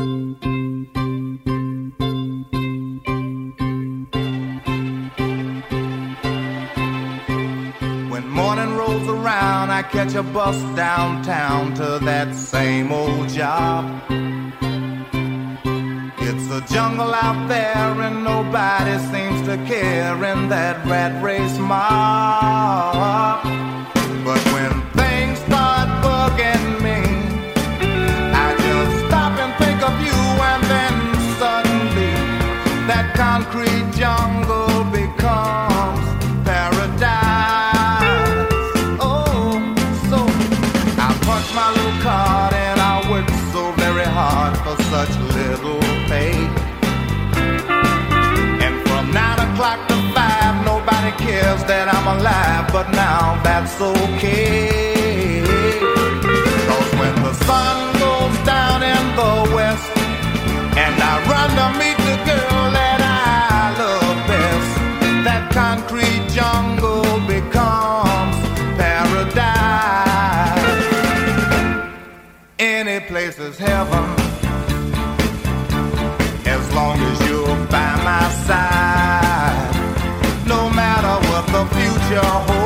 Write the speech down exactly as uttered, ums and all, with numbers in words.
When morning rolls around, I catch a bus downtown to that same old job. It's a jungle out there and nobody seems to care in that rat race mob. But when things start bugging me, I just stop and think of you, and then suddenly that concrete jungle becomes paradise. Oh, so I punch my little card and I work so very hard for such little pay. And from nine o'clock to five, nobody cares that I'm alive, but now that's okay. 'Cause when the sun goes down in the west and I run to meet the girl that I love best, that concrete jungle becomes paradise. Any place is heaven as long as you're by my side. No matter what the future holds,